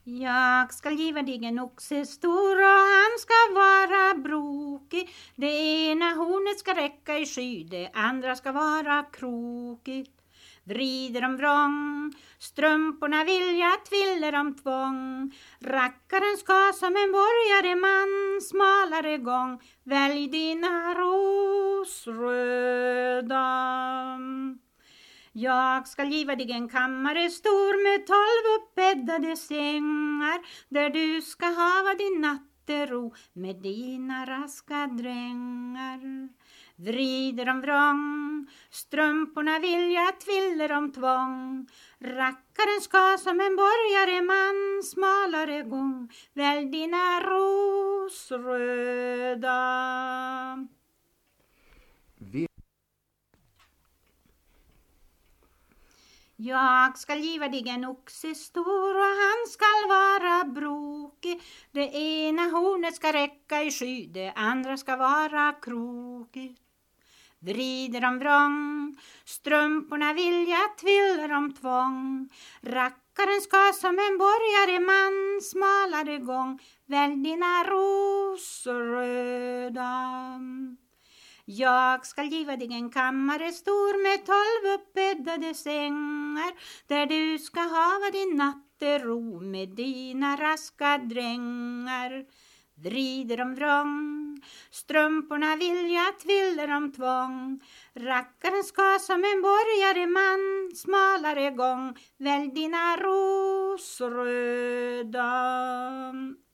Jag ska giva dig en oxe stor och han ska vara brokig. Det ena hornet ska räcka i sky, det andra ska vara krokigt. Vrider om vrång, strumporna vill jag tviller om tvång. Rackaren ska som en borgare man smalare gång. Välj dina rosröda. Jag ska giva dig en kammare stor med 12 uppbäddade sängar, där du ska hava din nattero med dina raska drängar. Vrider om vrång, strumporna vill jag tviller om tvång. Rackaren ska som en borgare man smalare gång. Välj dina rosröda. Jag ska giva dig en oxe stor och han skall vara brokig. Det ena hornet ska räcka i sky, det andra ska vara krokigt. Vrider om vrång, strumporna vill jag tviller om tvång. Rackaren ska som en borgare man smalare gång. Välj dina rosröda. Jag ska giva dig en kammare stor med 12 uppbäddade sängar, där du ska hava din nattero med dina raska drängar. Vrider om vrång, strumporna vill jag tviller om tvång. Rackaren ska som en borgare man smalare gång. Välj dina rosröda.